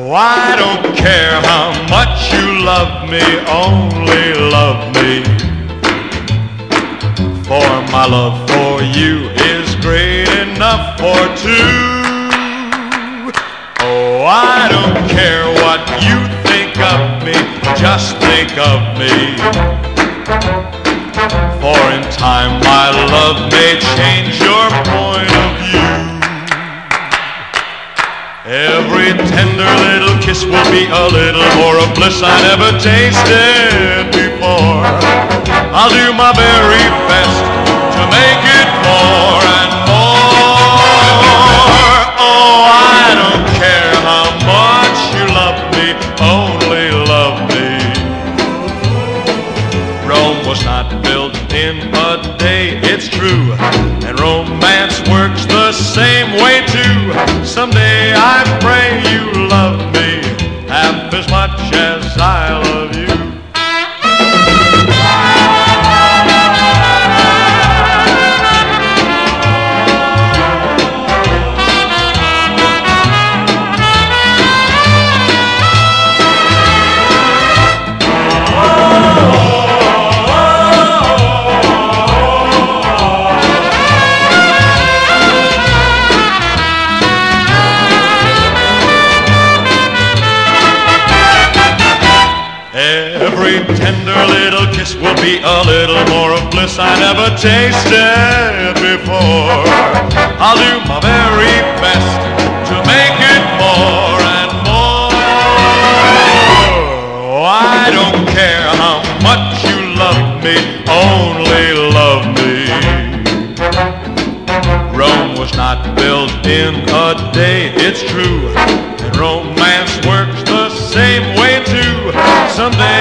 I don't care how much you love me, only love me. For my love for you is great enough for two. Oh, I don't care what you think of me, just think of me. For in time my love may change your point of view. Every tender little kiss will be a little more of bliss I never tasted before. I'll do my very best to make it more and more. Oh, I don't care how much you love me, only love me. Rome was not built in a day, it's true, and romance works the same way too. Someday I pray you love me half as much as I love you. Every tender little kiss will be a little more of bliss I never tasted before. I'll do my very best to make it more and more. Oh, I don't care how much you love me, only love me. Rome was not built in a day, it's true, and romance works the same way too. Someday